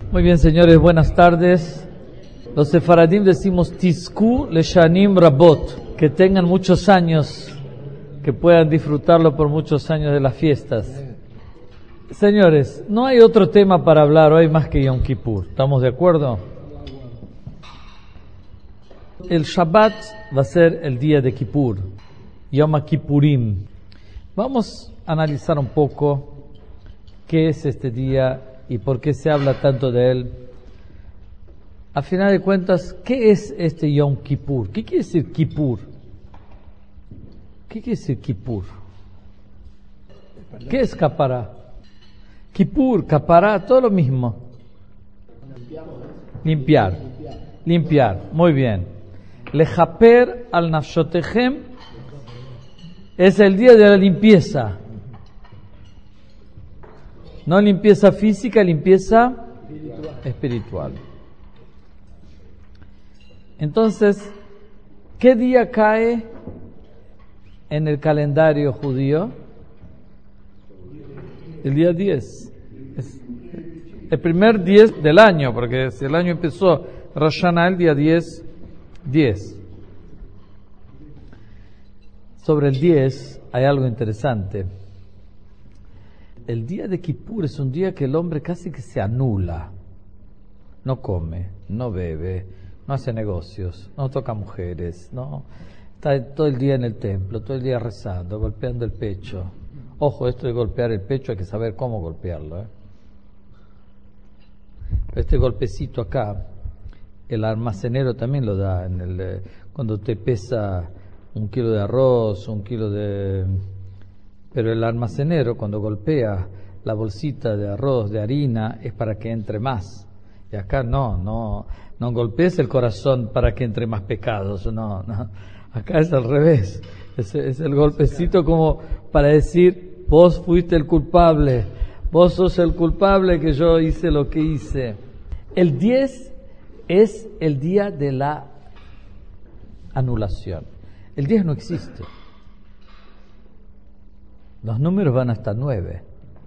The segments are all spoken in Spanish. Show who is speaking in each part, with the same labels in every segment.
Speaker 1: Muy bien, señores, buenas tardes. Los sefaradim decimos Tizku leshanim rabot, que tengan muchos años, que puedan disfrutarlo por muchos años de las fiestas. Señores, no hay otro tema para hablar hoy más que Yom Kippur. ¿Estamos de acuerdo? El Shabbat va a ser el día de Kippur, Yom Kippurim. Vamos a analizar un poco qué es este día y por qué se habla tanto de él. A final de cuentas, ¿qué es este Yom Kippur? ¿Qué quiere decir Kippur? ¿Qué quiere decir Kippur? ¿Qué es Kapará? Kippur, Kapará, todo lo mismo. Limpiar, muy bien. Lechaper al nafshotehem es el día de la limpieza. No limpieza física, limpieza espiritual. Entonces, ¿qué día cae en el calendario judío? El día 10. Es el primer 10 del año, porque si el año empezó Rosh Hashanah, el día 10. Sobre el 10 hay algo interesante. El día de Kippur es un día que el hombre casi que se anula. No come, no bebe, no hace negocios, no toca mujeres, no está todo el día en el templo, todo el día rezando, golpeando el pecho. Ojo, esto de golpear el pecho hay que saber cómo golpearlo. Este golpecito acá, el almacenero también lo da cuando te pesa 1 kilo de arroz, 1 kilo de... Pero el almacenero cuando golpea la bolsita de arroz, de harina, es para que entre más. Y acá no golpees el corazón para que entre más pecados, no. Acá es al revés. Es el golpecito como para decir, vos fuiste el culpable, vos sos el culpable que yo hice lo que hice. El 10 es el día de la anulación. El 10 no existe. Los números van hasta 9.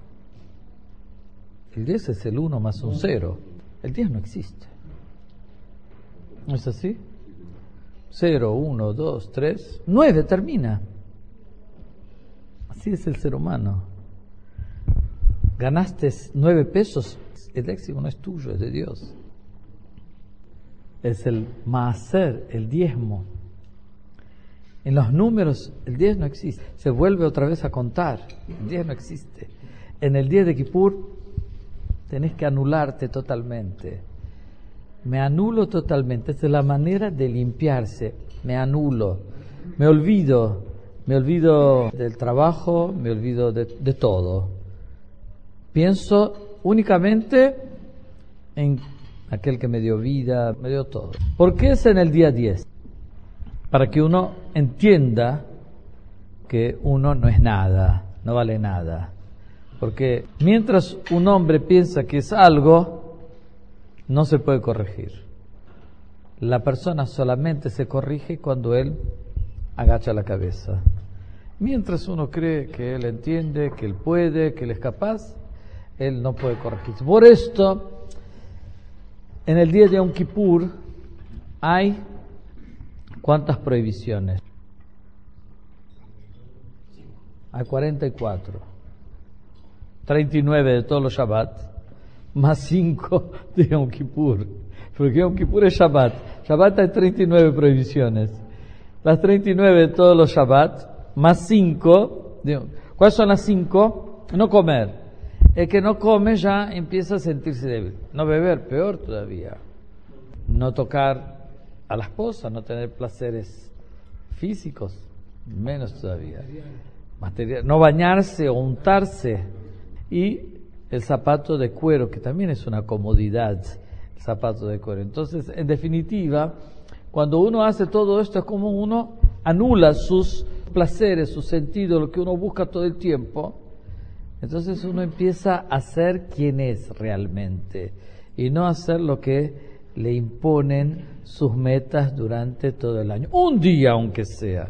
Speaker 1: El 10 es el 1 más un 0. El 10 no existe. ¿No es así? 0, 1, 2, 3, 9 termina. Así es el ser humano. Ganaste 9 pesos, el éxito no es tuyo, es de Dios. Es el maaser, el diezmo. En los números, el 10 no existe. Se vuelve otra vez a contar. El 10 no existe. En el día de Kippur, tenés que anularte totalmente. Me anulo totalmente. Esta es la manera de limpiarse. Me anulo. Me olvido del trabajo, me olvido de todo. Pienso únicamente en aquel que me dio vida, me dio todo. ¿Por qué es en el día 10? Para que uno entienda que uno no es nada, no vale nada. Porque mientras un hombre piensa que es algo, no se puede corregir. La persona solamente se corrige cuando él agacha la cabeza. Mientras uno cree que él entiende, que él puede, que él es capaz, él no puede corregirse. Por esto, en el día de Yom Kippur hay ¿cuántas prohibiciones? Hay 44. 39 de todos los Shabbat, más 5 de Yom Kippur. Porque Yom Kippur es Shabbat. Shabbat hay 39 prohibiciones. Las 39 de todos los Shabbat, más 5. ¿Cuáles son las 5? No comer. El que no come ya empieza a sentirse débil. No beber, peor todavía. No tocar a la esposa, no tener placeres físicos, menos todavía. Material, no bañarse o untarse. Y el zapato de cuero, que también es una comodidad, el zapato de cuero. Entonces, en definitiva, cuando uno hace todo esto, es como uno anula sus placeres, sus sentidos, lo que uno busca todo el tiempo. Entonces uno empieza a ser quien es realmente y no hacer lo que le imponen sus metas durante todo el año. Un día aunque sea.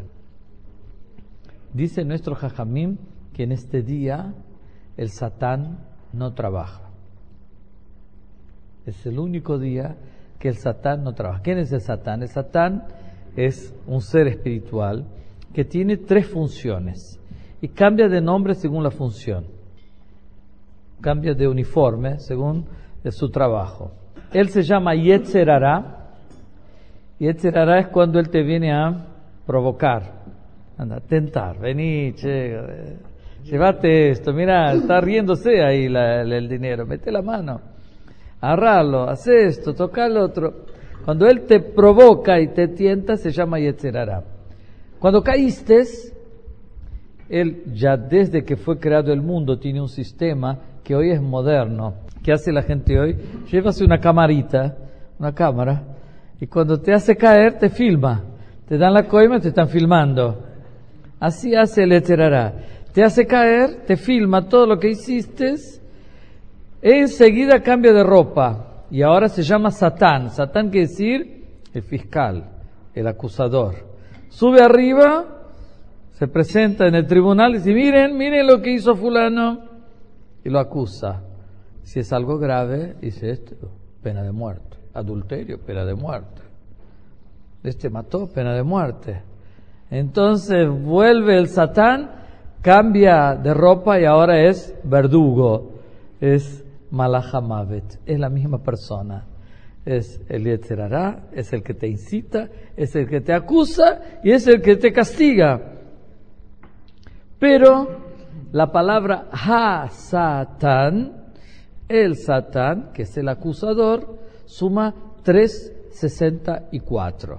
Speaker 1: Dice nuestro Jajamim que en este día el Satán no trabaja. Es el único día que el Satán no trabaja. ¿Quién es el Satán? El Satán es un ser espiritual que tiene 3 funciones y cambia de nombre según la función. Cambia de uniforme según su trabajo. Él se llama Yetzer Hara. Yetzer Hara es cuando él te viene a provocar, anda, tentar, vení, llévate esto, mira, está riéndose ahí el dinero, mete la mano, agarralo, haz esto, toca el otro. Cuando él te provoca y te tienta, se llama Yetzer Hara. Cuando caíste, él ya desde que fue creado el mundo tiene un sistema que hoy es moderno. ¿Qué hace la gente hoy? Llévase una camarita, una cámara, y cuando te hace caer, te filma. Te dan la coima y te están filmando. Así hace el Yetzer Hara. Te hace caer, te filma todo lo que hiciste, e enseguida cambia de ropa. Y ahora se llama Satán. Satán quiere decir el fiscal, el acusador. Sube arriba, se presenta en el tribunal y dice, miren lo que hizo fulano. Y lo acusa. Si es algo grave, dice esto, pena de muerte. Adulterio, pena de muerte. Este mató, pena de muerte. Entonces vuelve el Satán, cambia de ropa y ahora es verdugo. Es Malach HaMavet. Es la misma persona. Es el Yetzer Hara, es el que te incita, es el que te acusa y es el que te castiga. Pero la palabra Ha-Satán, el Satán, que es el acusador, suma 364.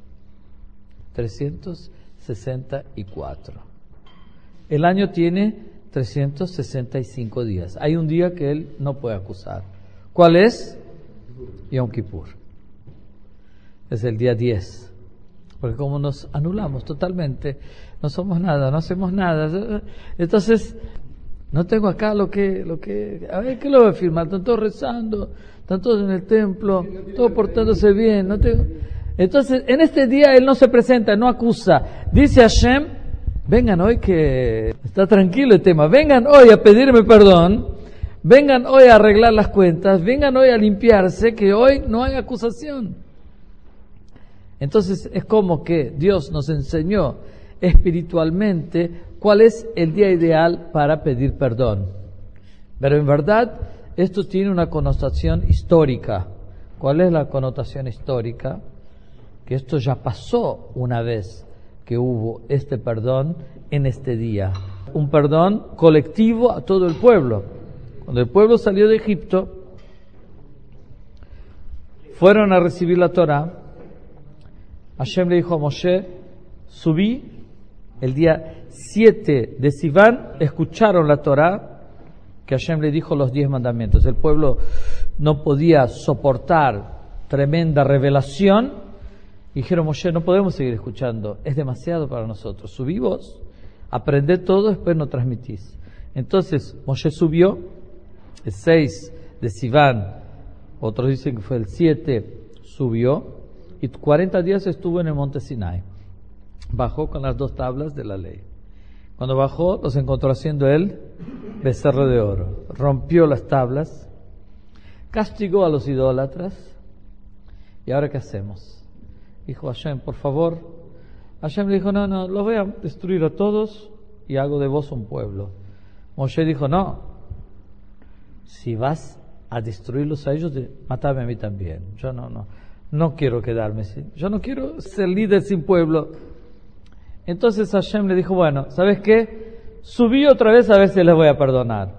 Speaker 1: 364. El año tiene 365 días. Hay un día que él no puede acusar. ¿Cuál es? Yom Kippur. Es el día 10. Porque como nos anulamos totalmente, no somos nada, no hacemos nada. Entonces, no tengo acá lo que, a ver, ¿qué lo voy a firmar? Están todos rezando, están todos en el templo, todos portándose bien, no tengo. Entonces, en este día él no se presenta, no acusa. Dice Hashem, vengan hoy que está tranquilo el tema, vengan hoy a pedirme perdón, vengan hoy a arreglar las cuentas, vengan hoy a limpiarse, que hoy no hay acusación. Entonces es como que Dios nos enseñó espiritualmente cuál es el día ideal para pedir perdón. Pero en verdad esto tiene una connotación histórica. ¿Cuál es la connotación histórica? Que esto ya pasó una vez que hubo este perdón en este día. Un perdón colectivo a todo el pueblo. Cuando el pueblo salió de Egipto, fueron a recibir la Torá. Hashem le dijo a Moshe, subí el día 7 de Sivan, escucharon la Torá, que Hashem le dijo los 10 mandamientos. El pueblo no podía soportar tremenda revelación. Dijeron, Moshe, no podemos seguir escuchando, es demasiado para nosotros. Subí vos, aprended todo, después no transmitís. Entonces Moshe subió, el 6 de Sivan, otros dicen que fue el 7, subió, y 40 días estuvo en el monte Sinai. Bajó con las 2 tablas de la ley. Cuando bajó, los encontró haciendo el becerro de oro. Rompió las tablas, castigó a los idólatras. ¿Y ahora qué hacemos? Dijo Hashem, por favor. Hashem le dijo, no, los voy a destruir a todos y hago de vos un pueblo. Moshe dijo, no, si vas a destruirlos a ellos, matame a mí también. Yo no quiero quedarme sin, yo no quiero ser líder sin pueblo. Entonces Hashem le dijo, bueno, ¿sabes qué? Subí otra vez a ver si les voy a perdonar.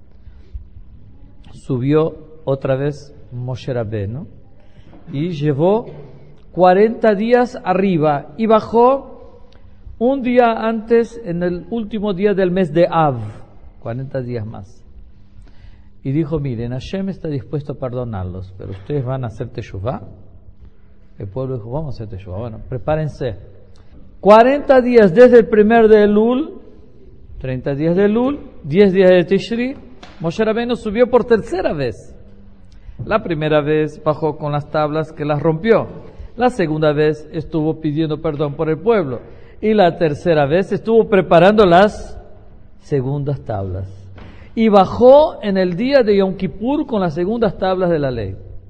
Speaker 1: Subió otra vez Moshe Rabbeinu y llevó 40 días arriba y bajó un día antes, en el último día del mes de Av, 40 días más. Y dijo, miren, Hashem está dispuesto a perdonarlos, pero ustedes van a hacer teshuvá. El pueblo dijo, vamos a hacer teshuvá. Bueno, prepárense. 40 días desde el primer de Elul, 30 días de Elul, 10 días de Tishri, Moshe Rabbeinu subió por tercera vez. La primera vez bajó con las tablas que las rompió. La segunda vez estuvo pidiendo perdón por el pueblo. Y la tercera vez estuvo preparando las segundas tablas. Y bajó en el día de Yom Kippur con las segundas tablas de la ley.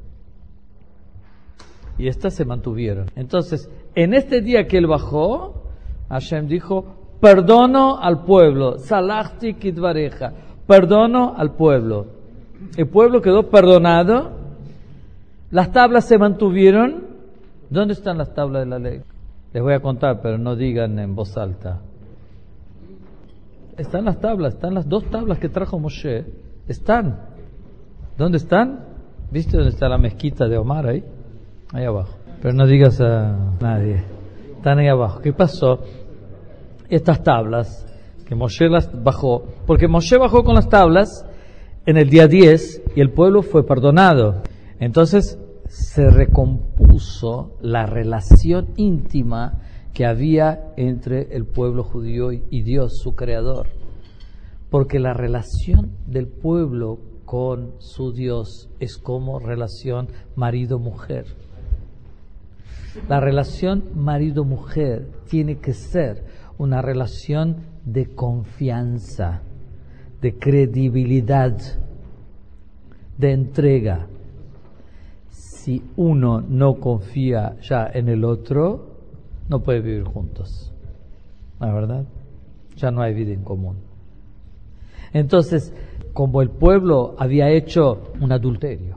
Speaker 1: y estas se mantuvieron. Entonces, en este día que él bajó, Hashem dijo, perdono al pueblo, salachti kidvareja, perdono al pueblo. El pueblo quedó perdonado, las tablas se mantuvieron. ¿Dónde están las tablas de la ley? Les voy a contar, pero no digan en voz alta. Están las tablas, están las 2 tablas que trajo Moshe. Están. ¿Dónde están? ¿Viste dónde está la mezquita de Omar ahí? Ahí abajo. Pero no digas a nadie. Están ahí abajo. ¿Qué pasó? Estas tablas, que Moshe las bajó, porque Moshe bajó con las tablas en el día 10 y el pueblo fue perdonado. Entonces se recompuso la relación íntima que había entre el pueblo judío y Dios, su creador. Porque la relación del pueblo con su Dios es como relación marido-mujer. La relación marido-mujer tiene que ser una relación de confianza, de credibilidad, de entrega. Si uno no confía ya en el otro, no puede vivir juntos. ¿La verdad? Ya no hay vida en común. Entonces, como el pueblo había hecho un adulterio,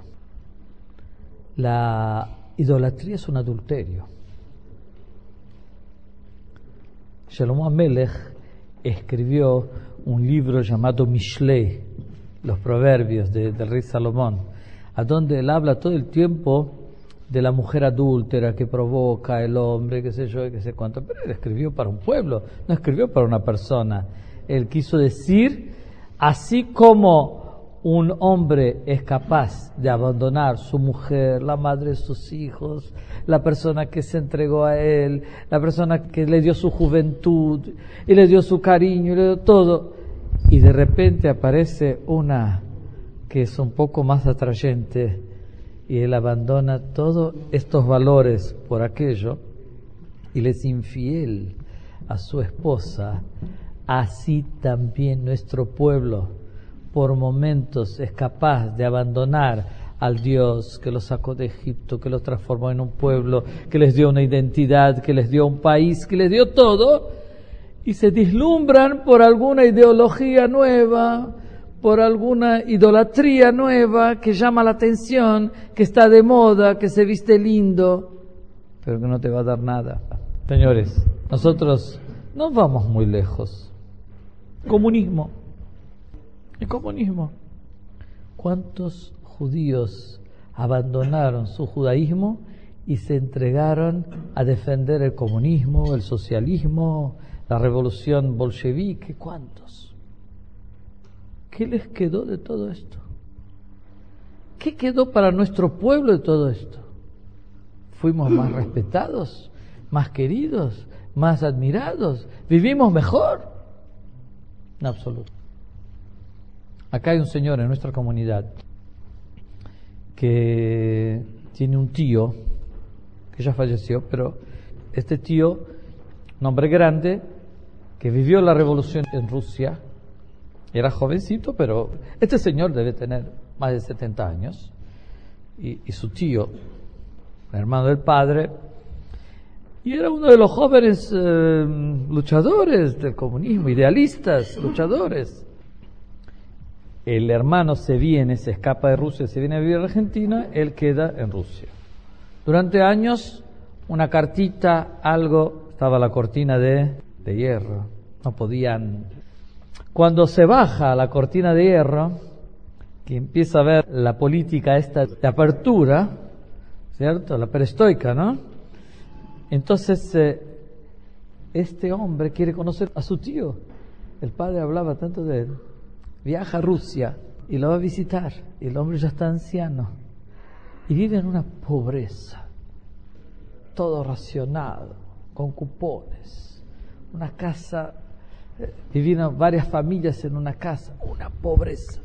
Speaker 1: la idolatría es un adulterio. Shlomo Amelech escribió un libro llamado Mishlei, los proverbios del rey Salomón, a donde él habla todo el tiempo de la mujer adúltera que provoca el hombre, qué sé yo, qué sé cuánto. Pero él escribió para un pueblo, no escribió para una persona. Él quiso decir, así como un hombre es capaz de abandonar su mujer, la madre de sus hijos, la persona que se entregó a él, la persona que le dio su juventud y le dio su cariño y le dio todo, y de repente aparece una que es un poco más atrayente y él abandona todos estos valores por aquello y le es infiel a su esposa. Así también nuestro pueblo por momentos es capaz de abandonar al Dios que los sacó de Egipto, que los transformó en un pueblo, que les dio una identidad, que les dio un país, que les dio todo, y se deslumbran por alguna ideología nueva, por alguna idolatría nueva que llama la atención, que está de moda, que se viste lindo, pero que no te va a dar nada. Señores, nosotros no vamos muy lejos. Comunismo. El comunismo. ¿Cuántos judíos abandonaron su judaísmo y se entregaron a defender el comunismo, el socialismo, la revolución bolchevique? ¿Cuántos? ¿Qué les quedó de todo esto? ¿Qué quedó para nuestro pueblo de todo esto? ¿Fuimos más respetados, más queridos, más admirados? ¿Vivimos mejor? En absoluto. Acá hay un señor en nuestra comunidad que tiene un tío que ya falleció, pero este tío, un hombre grande, que vivió la revolución en Rusia, era jovencito, pero este señor debe tener más de 70 años, y su tío, el hermano del padre, y era uno de los jóvenes luchadores del comunismo, idealistas, luchadores. El hermano se escapa de Rusia, se viene a vivir a Argentina, él queda en Rusia. Durante años, una cartita, algo, estaba la cortina de hierro, no podían. Cuando se baja la cortina de hierro, que empieza a ver la política esta de apertura, ¿cierto? La perestroika, ¿no? Entonces, este hombre quiere conocer a su tío. El padre hablaba tanto de él. Viaja a Rusia y lo va a visitar. Y el hombre ya está anciano. Y vive en una pobreza. Todo racionado, con cupones. Una casa, vivían varias familias en una casa. Una pobreza.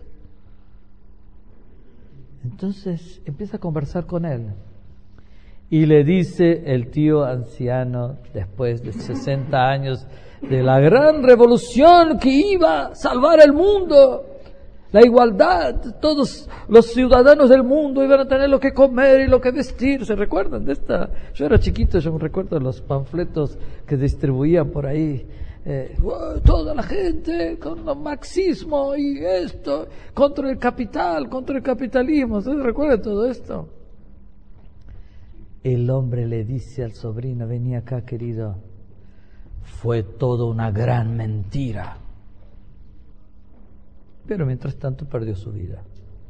Speaker 1: Entonces empieza a conversar con él. Y le dice el tío anciano, después de 60 años, de la gran revolución que iba a salvar el mundo. la igualdad, todos los ciudadanos del mundo iban a tener lo que comer y lo que vestir. ¿Se recuerdan de esta? Yo era chiquito, yo me recuerdo de los panfletos que distribuían por ahí. Toda la gente con el marxismo y esto, contra el capital, contra el capitalismo. ¿Ustedes recuerdan todo esto? El hombre le dice al sobrino, vení acá, querido, fue todo una gran mentira. Pero mientras tanto perdió su vida.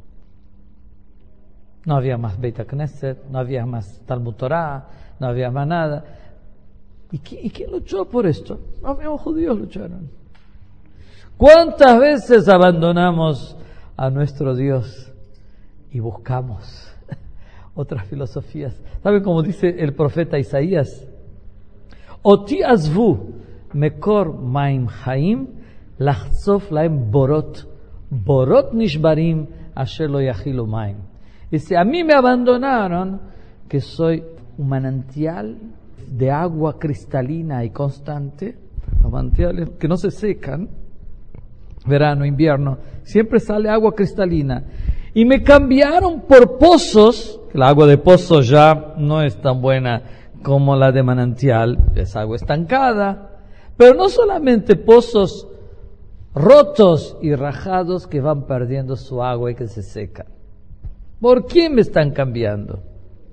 Speaker 1: No había más Beit Knesset, no había más Talmud Torah, no había más nada. ¿Y quién luchó por esto? Los mismos judíos lucharon. ¿Cuántas veces abandonamos a nuestro Dios y buscamos otras filosofías? ¿Saben cómo dice el profeta Isaías? Oti azvu mekor maim haim lachzof laem borot nishbarim asher lo yachilu maim. Dice, a mí me abandonaron, que soy un manantial de agua cristalina y constante, los manantiales que no se secan, verano, invierno, siempre sale agua cristalina, y me cambiaron por pozos. El agua de pozo ya no es tan buena como la de manantial, es agua estancada, pero no solamente pozos rotos y rajados que van perdiendo su agua y que se secan. ¿Por quién me están cambiando?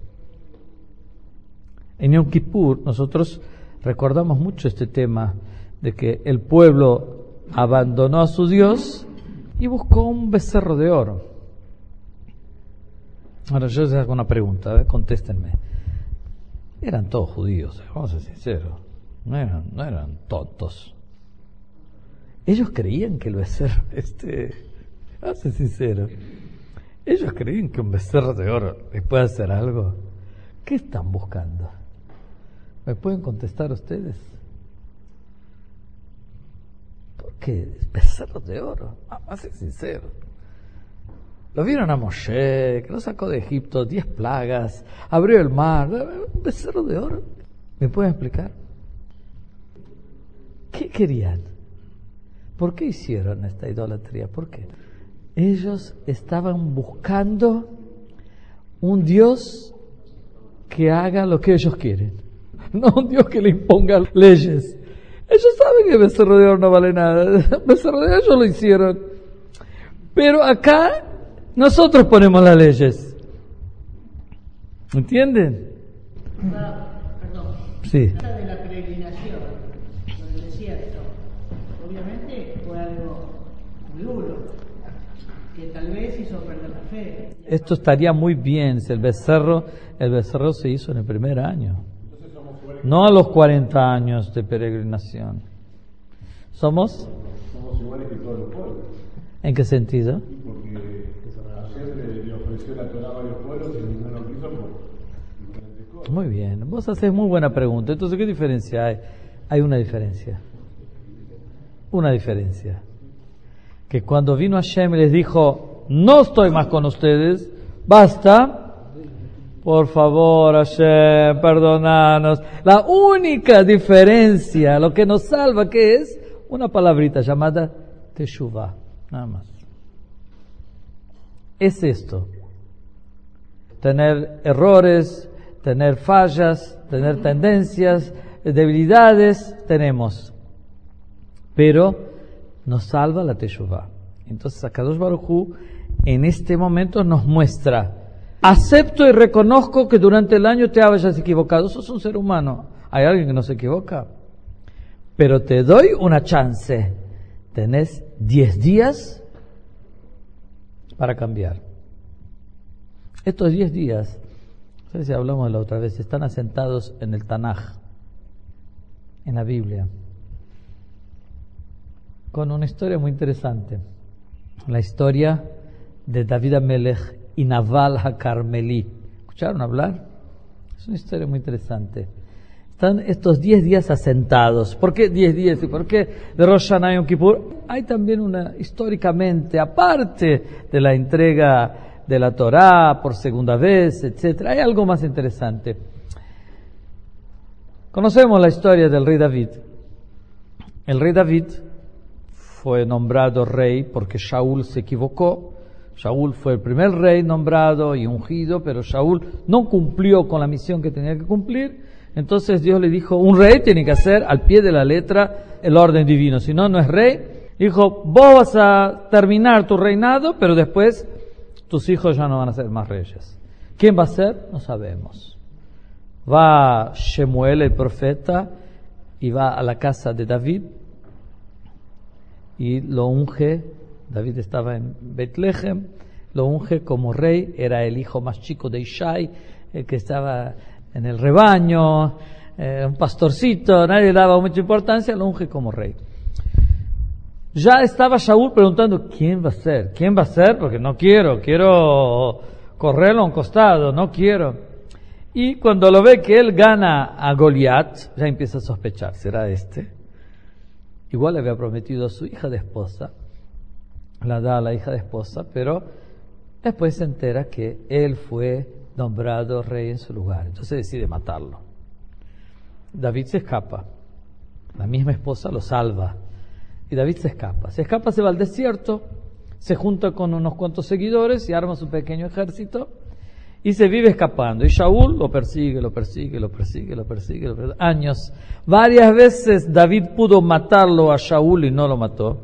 Speaker 1: En Yom Kippur nosotros recordamos mucho este tema de que el pueblo abandonó a su Dios y buscó un becerro de oro. Ahora yo les hago una pregunta, contéstenme. Eran todos judíos, vamos a ser sinceros, no eran tontos. Ellos creían que el becerro, vamos a ser sinceros, ellos creían que un becerro de oro les puede hacer algo. ¿Qué están buscando? ¿Me pueden contestar ustedes? ¿Por qué? Becerros de oro. Vamos a ser sinceros. Lo vieron a Moshe, que lo sacó de Egipto, 10 plagas, abrió el mar, un becerro de oro. ¿Me pueden explicar? ¿Qué querían? ¿Por qué hicieron esta idolatría? ¿Por qué? Ellos estaban buscando un Dios que haga lo que ellos quieren, no un Dios que le imponga leyes. Ellos saben que el becerro de oro no vale nada, el becerro de oro ellos lo hicieron, pero acá nosotros ponemos las leyes. ¿Entienden?
Speaker 2: Perdón.
Speaker 1: Sí.
Speaker 2: Habla de la peregrinación por el desierto. Obviamente fue algo muy duro, que tal vez hizo perder la fe.
Speaker 1: Esto estaría muy bien si el becerro se hizo en el primer año, no a los 40 años de peregrinación. Somos
Speaker 3: iguales que todos los pueblos.
Speaker 1: ¿En qué sentido?
Speaker 3: Porque ayer le ofreció la Torá a varios pueblos y ninguno quiso por diferentes cosas.
Speaker 1: Muy bien, vos haces muy buena pregunta. Entonces, ¿qué diferencia hay? Hay una diferencia. Una diferencia. Que cuando vino Hashem y les dijo, no estoy más con ustedes, basta. Por favor, Hashem, perdonanos. La única diferencia, lo que nos salva, ¿qué es? Una palabrita llamada Teshuvah, nada más. Es esto. Tener errores, tener fallas, tener tendencias, debilidades, tenemos. Pero nos salva la Teshuvah. Entonces, Akadosh Baruj Hu en este momento nos muestra: acepto y reconozco que durante el año te hayas equivocado. Sos un ser humano. Hay alguien que no se equivoca. Pero te doy una chance. Tenés 10 días para cambiar. Estos 10 días, no sé si hablamos la otra vez, están asentados en el Tanaj, en la Biblia, con una historia muy interesante. La historia de David Amelech y Naval HaKarmeli. ¿Escucharon hablar? Es una historia muy interesante. Están estos 10 días asentados. ¿Por qué 10 días? ¿Y por qué de Rosh Hashanah y Yom Kippur? Hay también históricamente, aparte de la entrega de la Torá por segunda vez, etcétera, hay algo más interesante. Conocemos la historia del rey David. El rey David fue nombrado rey porque Shaul se equivocó. Shaul fue el primer rey nombrado y ungido, pero Shaul no cumplió con la misión que tenía que cumplir. Entonces Dios le dijo, un rey tiene que hacer al pie de la letra el orden divino, si no, no es rey. Dijo, vos vas a terminar tu reinado, pero después tus hijos ya no van a ser más reyes. ¿Quién va a ser? No sabemos. Va Shemuel el profeta y va a la casa de David y lo unge. David estaba en Betlehem, lo unge como rey, era el hijo más chico de Ishai, el que estaba en el rebaño, un pastorcito, nadie le daba mucha importancia, lo unge como rey. Ya estaba Shaul preguntando, ¿quién va a ser? ¿Quién va a ser? Porque no quiero correrlo a un costado, no quiero. Y cuando lo ve que él gana a Goliat, ya empieza a sospechar, ¿será este? Igual le había prometido a su hija de esposa, la da a la hija de esposa, pero después se entera que él fue nombrado rey en su lugar, entonces decide matarlo. David se escapa, la misma esposa lo salva, y David se escapa, se va al desierto, se junta con unos cuantos seguidores y arma su pequeño ejército, y se vive escapando, y Shaul lo persigue, años. Varias veces David pudo matarlo a Shaul y no lo mató.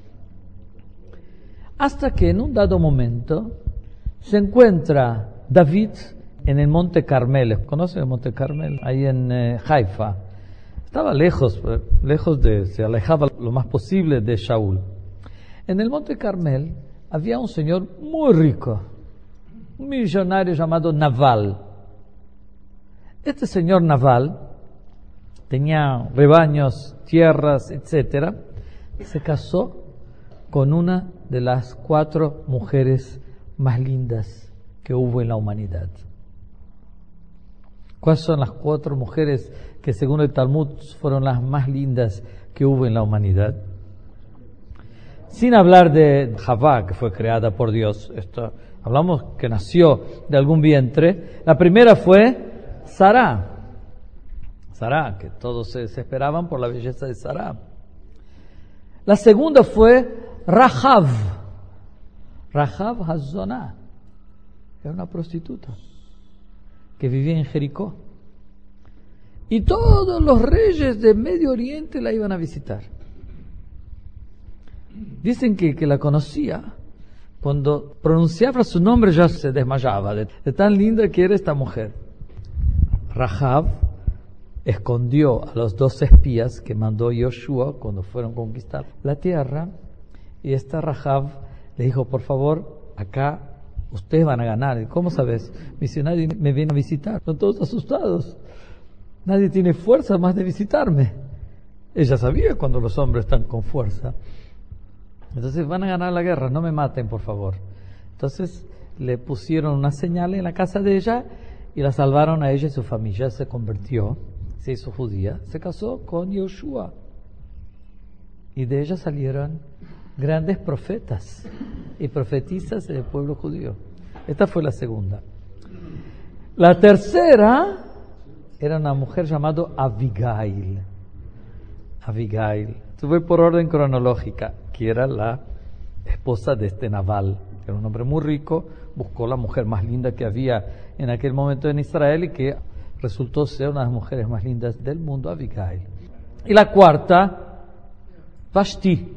Speaker 1: Hasta que en un dado momento se encuentra David en el Monte Carmel. ¿Conocen el Monte Carmel? Ahí en Haifa. Estaba lejos, se alejaba lo más posible de Shaul. En el Monte Carmel había un señor muy rico, un millonario llamado Naval. Este señor Naval tenía rebaños, tierras, etc. Se casó con una de las 4 mujeres más lindas que hubo en la humanidad. ¿Cuáles son las 4 mujeres que según el Talmud fueron las más lindas que hubo en la humanidad? Sin hablar de Javá, que fue creada por Dios. Hablamos que nació de algún vientre. La primera fue Sará, que todos se esperaban por la belleza de Sará. La segunda fue Rahav Hazoná, era una prostituta que vivía en Jericó. Y todos los reyes de Medio Oriente la iban a visitar. Dicen que la conocía. Cuando pronunciaba su nombre ya se desmayaba de tan linda que era esta mujer. Rahav escondió a los 2 espías que mandó Yoshua cuando fueron a conquistar la tierra. Y esta Rahav le dijo, por favor, acá ustedes van a ganar. ¿Y cómo sabes? Me dice, nadie me viene a visitar. Están todos asustados. Nadie tiene fuerza más de visitarme. Ella sabía cuando los hombres están con fuerza. Entonces van a ganar la guerra, no me maten, por favor. Entonces le pusieron una señal en la casa de ella y la salvaron a ella y su familia. Se convirtió, se hizo judía, se casó con Yoshua. Y de ella salieron grandes profetas y profetisas del pueblo judío. Esta fue la segunda. La tercera era una mujer llamada Abigail. Voy por orden cronológica, que era la esposa de este Naval. Era un hombre muy rico, buscó la mujer más linda que había en aquel momento en Israel y que resultó ser una de las mujeres más lindas del mundo, Abigail. Y la cuarta, Vashti,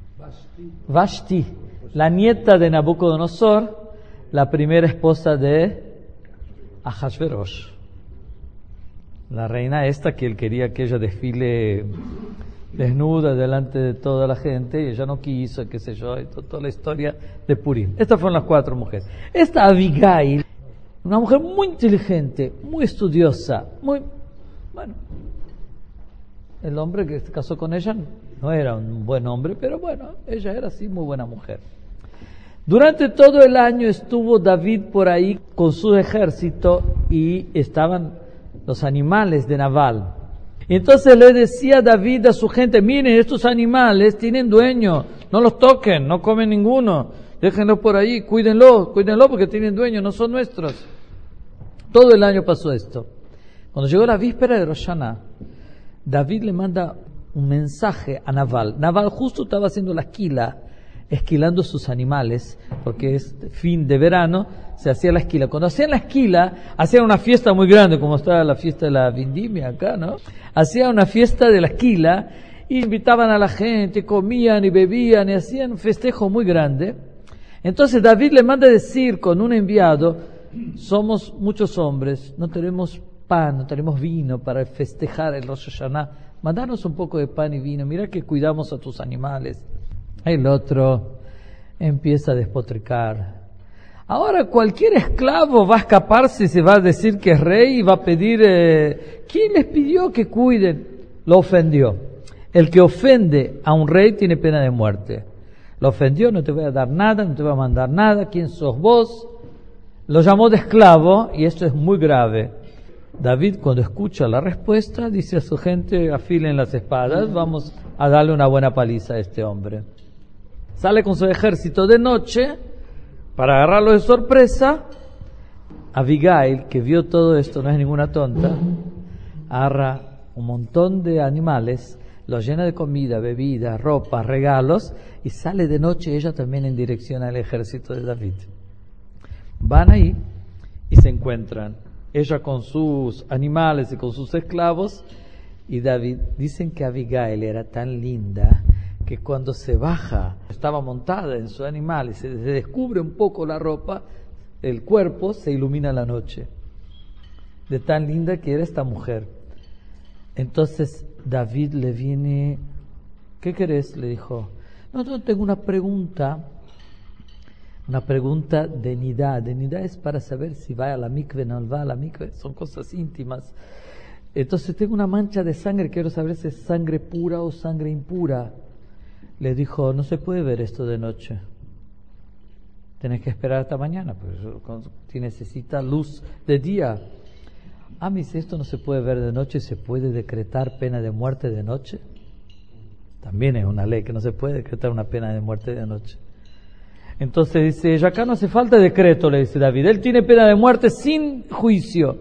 Speaker 1: la nieta de Nabucodonosor, la primera esposa de Ahasverosh. La reina esta que él quería que ella desfile desnuda delante de toda la gente y ella no quiso, qué sé yo, y toda la historia de Purim. Estas fueron las 4 mujeres. Esta Abigail, una mujer muy inteligente, muy estudiosa, bueno, el hombre que se casó con ella no era un buen hombre, pero bueno, ella era así muy buena mujer. Durante todo el año estuvo David por ahí con su ejército y estaban los animales de Naval. Y entonces le decía David a su gente, miren, estos animales tienen dueño, no los toquen, no comen ninguno, déjenlos por ahí, cuídenlo porque tienen dueño, no son nuestros. Todo el año pasó esto. Cuando llegó la víspera de Rosh Hashanah, David le manda un mensaje a Nabal. Nabal justo estaba haciendo la esquila, esquilando sus animales, porque es fin de verano, se hacía la esquila. Cuando hacían la esquila, hacían una fiesta muy grande, como está la fiesta de la vendimia acá, ¿no? Hacían una fiesta de la esquila, y invitaban a la gente, comían y bebían, y hacían un festejo muy grande. Entonces David le manda decir con un enviado: somos muchos hombres, no tenemos pan, no tenemos vino para festejar el Rosh Hashanah, mandanos un poco de pan y vino, mira que cuidamos a tus animales. El otro empieza a despotricar. Ahora cualquier esclavo va a escaparse y se va a decir que es rey y va a pedir... ¿Quién les pidió que cuiden? Lo ofendió. El que ofende a un rey tiene pena de muerte. Lo ofendió, no te voy a dar nada, no te voy a mandar nada, ¿quién sos vos? Lo llamó de esclavo y esto es muy grave. David, cuando escucha la respuesta, dice a su gente: afilen las espadas, vamos a darle una buena paliza a este hombre. Sale con su ejército de noche para agarrarlo de sorpresa. Abigail, que vio todo esto, no es ninguna tonta, agarra un montón de animales, los llena de comida, bebida, ropa, regalos, y sale de noche ella también en dirección al ejército de David. Van ahí y se encuentran, ella con sus animales y con sus esclavos, y David. Dicen que Abigail era tan linda que cuando se baja, estaba montada en su animal y se descubre un poco la ropa, el cuerpo se ilumina la noche. De tan linda que era esta mujer. Entonces David le viene: ¿qué querés? Le dijo. No, tengo una pregunta de nidá. De nidá es para saber si va a la mikve o no va a la mikve, son cosas íntimas. Entonces tengo una mancha de sangre, quiero saber si es sangre pura o sangre impura. Le dijo: no se puede ver esto de noche, tenés que esperar hasta mañana, porque necesita luz de día. Si esto no se puede ver de noche, ¿se puede decretar pena de muerte de noche? También es una ley que no se puede decretar una pena de muerte de noche. Entonces dice ella: acá no hace falta decreto, le dice David, él tiene pena de muerte sin juicio.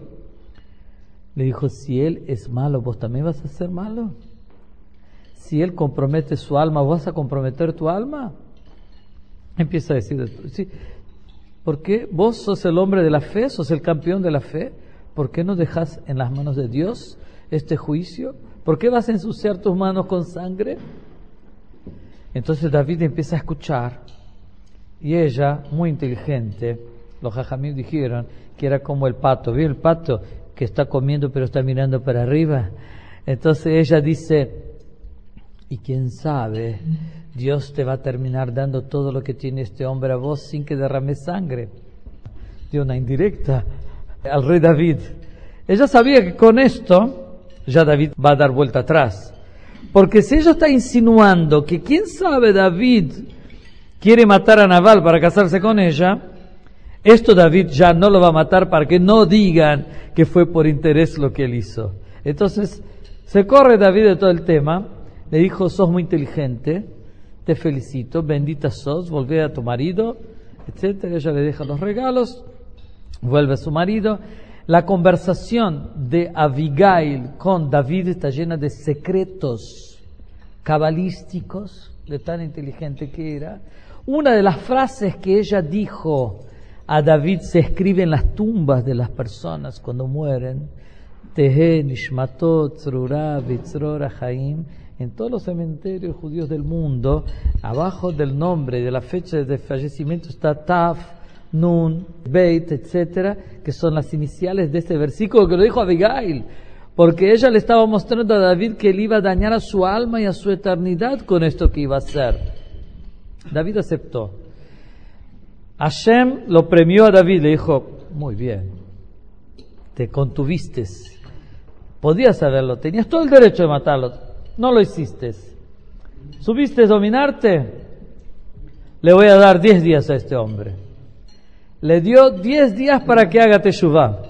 Speaker 1: Le dijo: si él es malo, ¿vos también vas a ser malo? Si él compromete su alma, ¿vas a comprometer tu alma? Empieza a decir: sí, ¿por qué? Vos sos el hombre de la fe, sos el campeón de la fe. ¿Por qué no dejas en las manos de Dios este juicio? ¿Por qué vas a ensuciar tus manos con sangre? Entonces David empieza a escuchar, y ella, muy inteligente, los jajamim dijeron que era como el pato. ¿Vio el pato que está comiendo pero está mirando para arriba? Entonces ella dice: y quién sabe, Dios te va a terminar dando todo lo que tiene este hombre a vos sin que derrame sangre. Dio una indirecta al rey David. Ella sabía que con esto ya David va a dar vuelta atrás, porque si ella está insinuando que quién sabe David quiere matar a Nabal para casarse con ella, esto David ya no lo va a matar para que no digan que fue por interés lo que él hizo. Entonces se corre David de todo el tema. Le dijo: sos muy inteligente, te felicito, bendita sos, volvé a tu marido, etc. Ella le deja los regalos, vuelve a su marido. La conversación de Abigail con David está llena de secretos cabalísticos, de tan inteligente que era. Una de las frases que ella dijo a David se escribe en las tumbas de las personas cuando mueren: Tehe nishmatot tzrura vitzrora haim. En todos los cementerios judíos del mundo, abajo del nombre y de la fecha de fallecimiento está Taf, Nun, Beit, etcétera, que son las iniciales de este versículo que lo dijo Abigail, porque ella le estaba mostrando a David que él iba a dañar a su alma y a su eternidad con esto que iba a hacer. David aceptó. Hashem lo premió a David, le dijo: muy bien, te contuviste, podías haberlo, tenías todo el derecho de matarlo, no lo hiciste. ¿Subiste a dominarte? Le voy a dar 10 días a este hombre. Le dio 10 días para que haga teshuvá.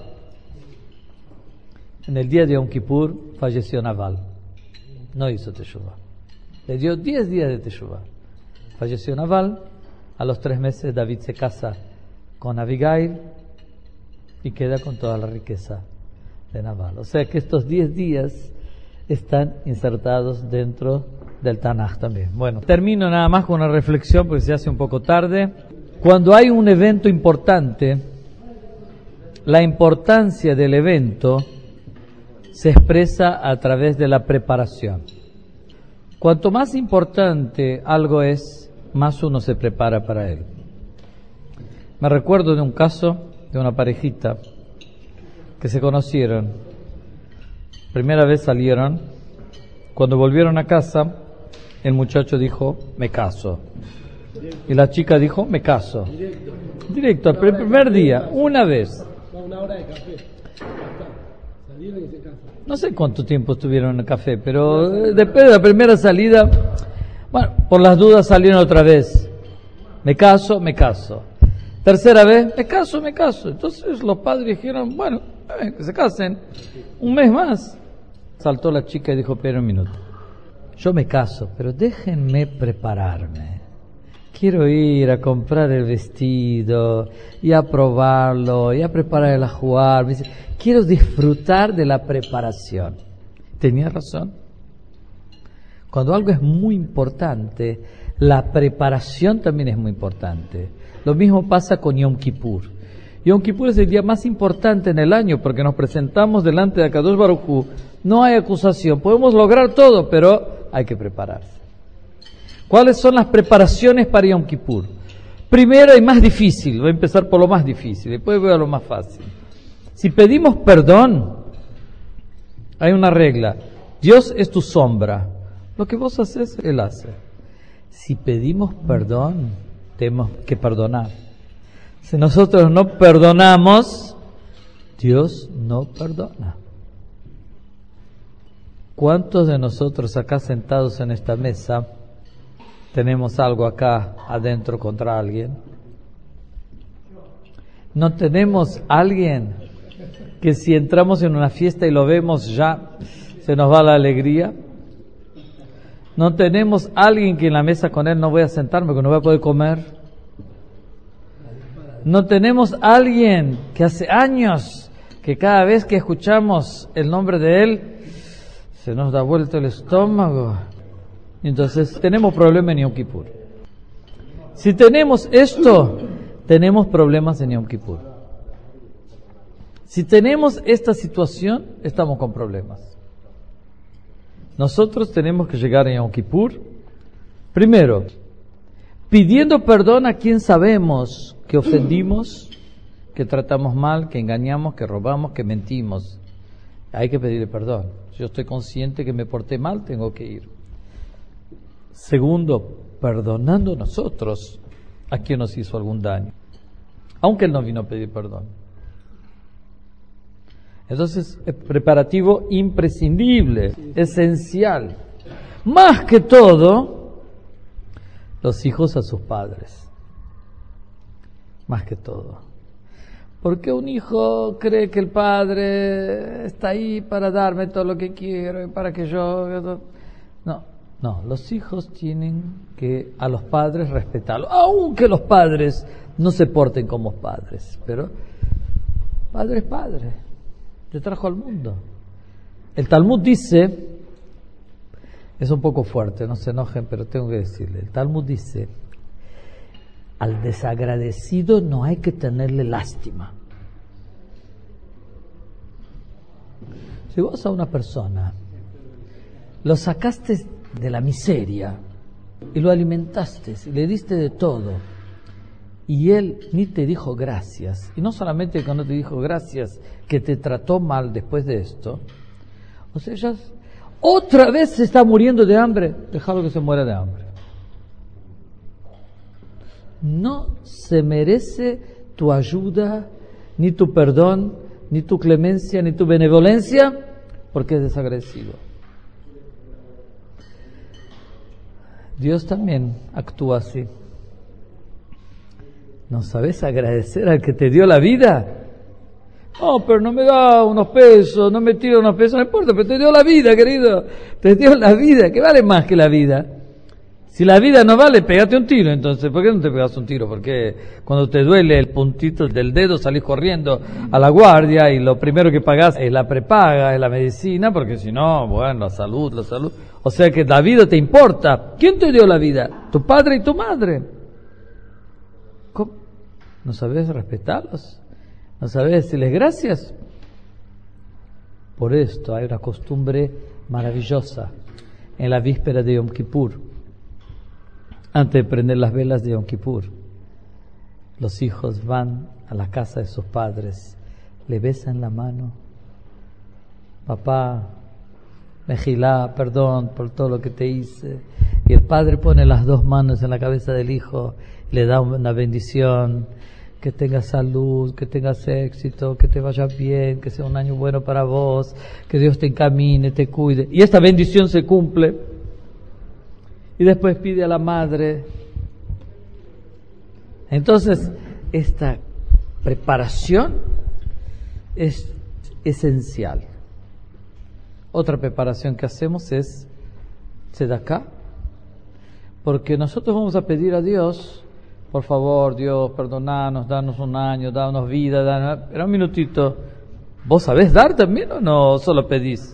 Speaker 1: En el día de Yom Kippur falleció Nabal. No hizo teshuvá. Le dio 10 días de teshuvá. Falleció Nabal. A los 3 meses David se casa con Abigail y queda con toda la riqueza de Nabal. O sea que estos 10 días están insertados dentro del Tanaj también. Bueno, termino nada más con una reflexión porque se hace un poco tarde. Cuando hay un evento importante, la importancia del evento se expresa a través de la preparación. Cuanto más importante algo es, más uno se prepara para él. Me recuerdo de un caso de una parejita que se conocieron. Primera vez salieron. Cuando volvieron a casa, el muchacho dijo, me caso. Y la chica dijo, me caso. Directo, el primer día, una vez.
Speaker 4: Una hora de café. Salieron y se casan.
Speaker 1: No sé cuánto tiempo estuvieron en el café, pero después de la primera salida, bueno, por las dudas salieron otra vez. Me caso, me caso. Tercera vez, me caso, me caso. Entonces los padres dijeron, bueno, que se casen. Un mes más. Saltó la chica y dijo, espera un minuto. Yo me caso, pero déjenme prepararme. Quiero ir a comprar el vestido y a probarlo y a preparar el ajuar. Me dice, quiero disfrutar de la preparación. Tenía razón. Cuando algo es muy importante, la preparación también es muy importante. Lo mismo pasa con Yom Kippur. Yom Kippur es el día más importante en el año porque nos presentamos delante de Akadosh Baruj Hu. No hay acusación. Podemos lograr todo, pero hay que prepararse. ¿Cuáles son las preparaciones para Yom Kippur? Primero y más difícil. Voy a empezar por lo más difícil, después voy a lo más fácil. Si pedimos perdón, hay una regla. Dios es tu sombra. Lo que vos haces, Él hace. Si pedimos perdón, tenemos que perdonar. Si nosotros no perdonamos, Dios no perdona. ¿Cuántos de nosotros acá sentados en esta mesa tenemos algo acá adentro contra alguien? ¿No tenemos alguien que si entramos en una fiesta y lo vemos ya se nos va la alegría? ¿No tenemos alguien que en la mesa con él no voy a sentarme porque no voy a poder comer? ¿No tenemos alguien que hace años que cada vez que escuchamos el nombre de él se nos da vuelta el estómago? Entonces tenemos problemas en Yom Kippur. Si tenemos esto, tenemos problemas en Yom Kippur. Si tenemos esta situación, estamos con problemas. Nosotros tenemos que llegar a Yom Kippur, primero, pidiendo perdón a quien sabemos que ofendimos, que tratamos mal, que engañamos, que robamos, que mentimos. Hay que pedirle perdón. Si yo estoy consciente que me porté mal, tengo que ir. Segundo, perdonando nosotros a quien nos hizo algún daño, aunque él no vino a pedir perdón. Entonces, es preparativo imprescindible, esencial. Más que todo, los hijos a sus padres. Más que todo. Porque un hijo cree que el padre está ahí para darme todo lo que quiero y para que yo... No, los hijos tienen que a los padres respetarlos, aunque los padres no se porten como padres, pero padre es padre, te trajo al mundo. El Talmud dice, es un poco fuerte, no se enojen, pero tengo que decirle, el Talmud dice, al desagradecido no hay que tenerle lástima. Si vos a una persona lo sacaste de la miseria y lo alimentaste y le diste de todo y él ni te dijo gracias, y no solamente que no te dijo gracias, que te trató mal después de esto, o sea, ya otra vez se está muriendo de hambre, déjalo que se muera de hambre. No se merece tu ayuda, ni tu perdón, ni tu clemencia, ni tu benevolencia, porque es desagradecido. Dios también actúa así. ¿No sabes agradecer al que te dio la vida? No, pero no me da unos pesos, no me tira unos pesos, no importa, pero te dio la vida, querido. Te dio la vida, que vale más que la vida. Si la vida no vale, pegate un tiro. Entonces, ¿por qué no te pegas un tiro? Porque cuando te duele el puntito del dedo salís corriendo a la guardia y lo primero que pagás es la prepaga, es la medicina, porque si no, bueno, la salud. O sea que la vida te importa. ¿Quién te dio la vida? Tu padre y tu madre. ¿Cómo? ¿No sabes respetarlos? ¿No sabes decirles gracias? Por esto hay una costumbre maravillosa en la víspera de Yom Kippur. Antes de prender las velas de Yom Kippur, los hijos van a la casa de sus padres, le besan la mano. Papá, Mejilá, perdón por todo lo que te hice. Y el padre pone las dos manos en la cabeza del hijo, le da una bendición, que tengas salud, que tengas éxito, que te vaya bien, que sea un año bueno para vos, que Dios te encamine, te cuide. Y esta bendición se cumple. Y después pide a la madre. Entonces, esta preparación es esencial. Otra preparación que hacemos es tzedakah, porque nosotros vamos a pedir a Dios, por favor, Dios, perdonanos, danos un año, danos vida, danos... Pero un minutito, ¿vos sabés dar también o no solo pedís?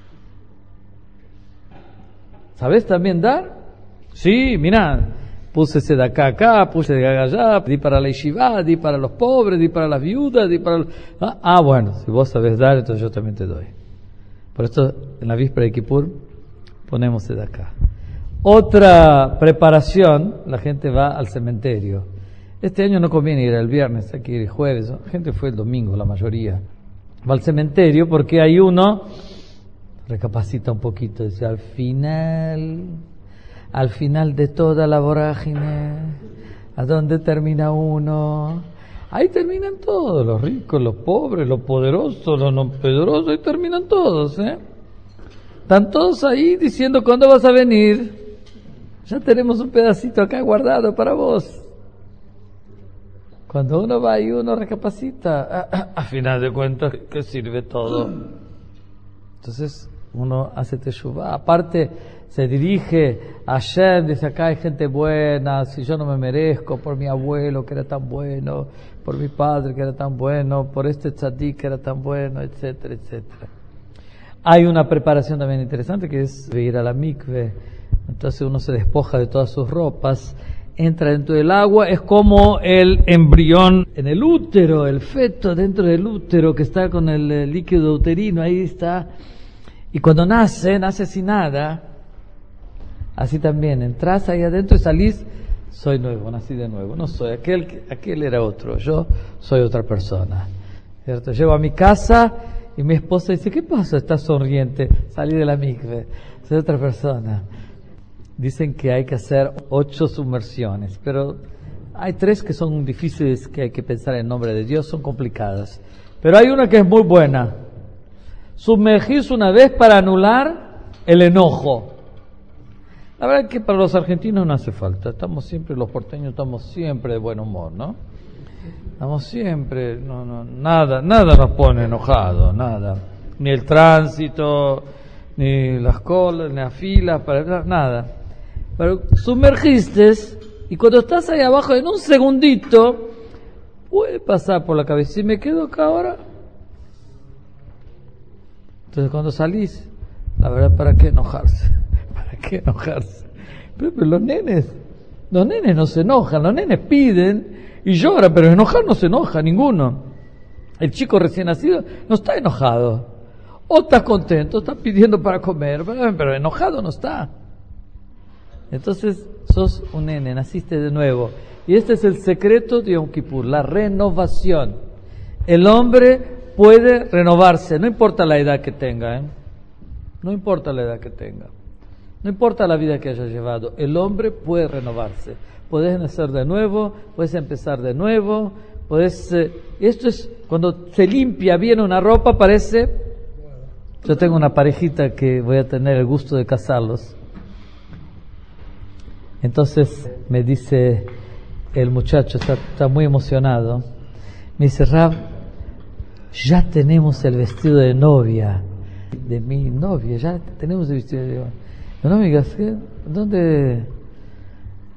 Speaker 1: ¿Sabés también dar? Sí, mira, puse tzedakah acá, puse tzedakah allá, di para la yeshiva, di para los pobres, di para las viudas, di para... bueno, si vos sabés dar, entonces yo también te doy. Por esto, en la víspera de Kippur, ponemos tzedakah. Otra preparación, la gente va al cementerio. Este año no conviene ir el viernes, hay que ir el jueves. La gente fue el domingo, la mayoría. Va al cementerio porque hay uno, recapacita un poquito, dice, al final de toda la vorágine, ¿a dónde termina uno? Ahí terminan todos, los ricos, los pobres, los poderosos, los no poderosos, ahí terminan todos, Están todos ahí diciendo, ¿cuándo vas a venir? Ya tenemos un pedacito acá guardado para vos. Cuando uno va y uno recapacita, a final de cuentas, ¿qué sirve todo? Entonces, uno hace teshuvah. Aparte, se dirige a Hashem, dice, acá hay gente buena, si yo no me merezco, por mi abuelo que era tan bueno, por mi padre que era tan bueno, por este tzadik que era tan bueno, etcétera, etcétera. Hay una preparación también interesante que es ir a la mikve. Entonces uno se despoja de todas sus ropas, entra dentro del agua, es como el embrión en el útero, el feto dentro del útero que está con el líquido uterino, ahí está. Y cuando nace sin nada. Así también, entras ahí adentro y salís, soy nuevo, nací de nuevo, no soy aquel era otro, yo soy otra persona, ¿cierto? Llego a mi casa y mi esposa dice, ¿qué pasa? Estás sonriente, salí de la mikve, soy otra persona. Dicen que hay que hacer 8 sumersiones, pero hay 3 que son difíciles, que hay que pensar en nombre de Dios, son complicadas, pero hay una que es muy buena, sumergirse una vez para anular el enojo. La verdad es que para los argentinos no hace falta. Los porteños estamos siempre de buen humor, ¿no? Estamos siempre, nada nos pone enojados, nada. Ni el tránsito, ni las colas, ni las filas, nada. Pero sumergiste y cuando estás ahí abajo en un segundito, puede pasar por la cabeza. ¿Si me quedo acá ahora? Entonces cuando salís, la verdad, ¿para qué enojarse? ¿Qué enojarse? Pero los nenes no se enojan, los nenes piden y lloran, pero enojar no se enoja ninguno. El chico recién nacido no está enojado, o está contento, está pidiendo para comer, pero enojado no está. Entonces sos un nene, naciste de nuevo, y este es el secreto de Yom Kippur, la renovación. El hombre puede renovarse, no importa la edad que tenga, no importa la edad que tenga. No importa la vida que haya llevado, el hombre puede renovarse. Puedes nacer de nuevo, puedes empezar de nuevo, esto es, cuando se limpia bien una ropa, parece... Yo tengo una parejita que voy a tener el gusto de casarlos. Entonces me dice el muchacho, está muy emocionado, me dice, Rab, ya tenemos el vestido de novia, de mi novia, ya tenemos el vestido de novia. No me digas, ¿dónde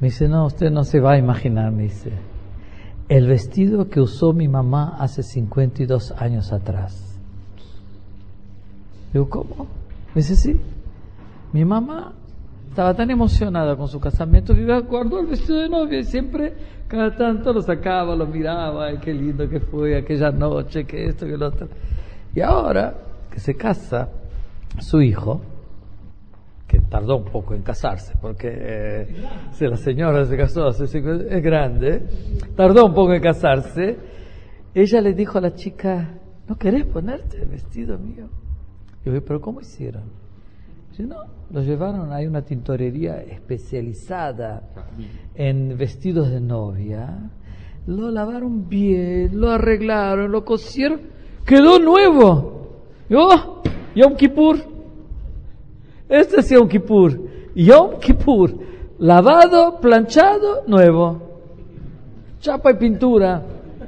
Speaker 1: Me dice, no, usted no se va a imaginar, me dice, el vestido que usó mi mamá hace 52 años atrás. Digo, ¿cómo? Me dice, sí, mi mamá estaba tan emocionada con su casamiento que guardó el vestido de novia y siempre, cada tanto lo sacaba, lo miraba, ay, qué lindo que fue aquella noche, que esto, que lo otro. Y ahora que se casa su hijo, que tardó un poco en casarse, porque si la señora se casó hace 50, es grande, tardó un poco en casarse, ella le dijo a la chica, ¿no querés ponerte el vestido mío? Y yo, ¿pero cómo hicieron? Si no, lo llevaron, hay una tintorería especializada en vestidos de novia, lo lavaron bien, lo arreglaron, lo cosieron, quedó nuevo. ¡Oh! Yom Kippur. Este es Yom Kippur. Yom Kippur. Lavado, planchado, nuevo. Chapa y pintura.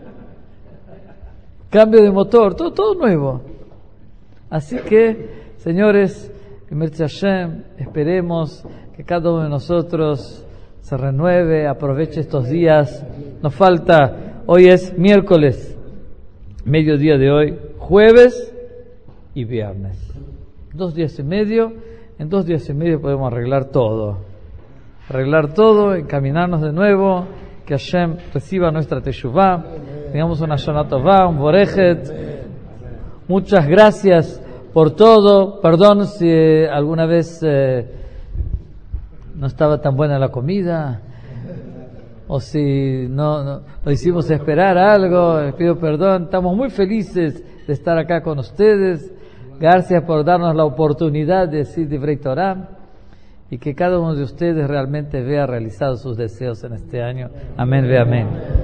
Speaker 1: Cambio de motor, todo nuevo. Así que, señores, Hashem, esperemos que cada uno de nosotros se renueve, aproveche estos días. Nos falta, hoy es miércoles, mediodía de hoy, jueves y viernes. 2 días y medio, en 2 días y medio podemos arreglar todo, encaminarnos de nuevo, que Hashem reciba nuestra teshuvá, tengamos una Shana Tová, un Borejet. Muchas gracias por todo. Perdón si alguna vez no estaba tan buena la comida, o si no hicimos esperar algo. Les pido perdón. Estamos muy felices de estar acá con ustedes. Gracias por darnos la oportunidad de decir Divrei Torah, y que cada uno de ustedes realmente vea realizados sus deseos en este año. Amén ve amén.